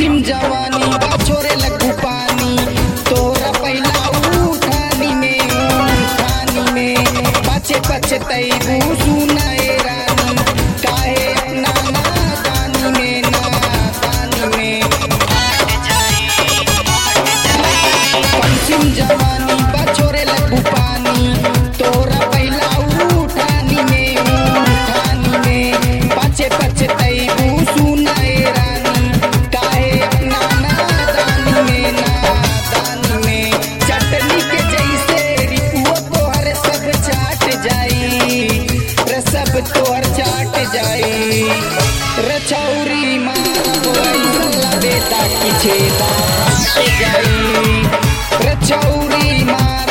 SIM जवानी बा छोरे लगू पानी तोरा पहला उठानी में पाछे पछतैबू सुनाए रानी काहे अपना नादानी में सिम जवानी बा छोरे लगू पानी तोरा पहला उठानी में पाछे पछतैबू सुनाए रानी काहे अपना नादानी में चटनी के जैसे रिपुओ तोहर सब चाट जाई रे सब तोहर चाट जाई रे छौरी मारबो ऐसा बेटा की छेदा जाई रे छौरी मार